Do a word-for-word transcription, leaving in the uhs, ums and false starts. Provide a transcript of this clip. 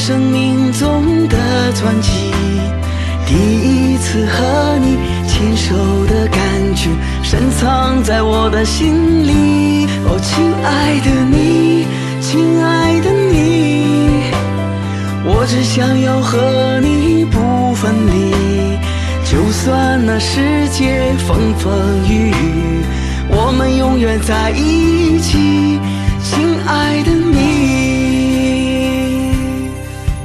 生命中的传奇。第一次和你牵手的感觉深藏在我的心里。哦，亲爱的你，亲爱的你，我只想要和你不分离。就算那世界风风雨雨，我们永远在一起。亲爱的你，